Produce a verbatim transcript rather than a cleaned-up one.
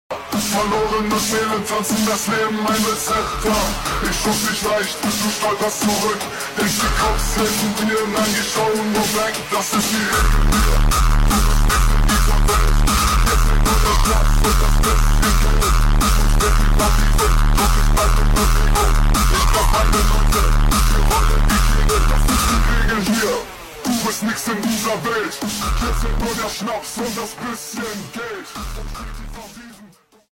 Verlorene Seelen tanzen das Leben ein Rezeptor. Ich schuss dich leicht, du stolperst zurück. Denkst die Cops helfen dir, nein, die schauen nur weg. Das ist die Regel hier. Du bist nicht in dieser Welt. Jetzt nicht nur der Platz und das bisschen Geld. Du musst mit die Party fit, doch ich bleib in Bewegung. Ich brauch meine Leute, die Rolle, die Klinge. Das ist die Regel hier. Du bist nix in dieser Welt. Jetzt sind nur der Schnaps und das bisschen Geld.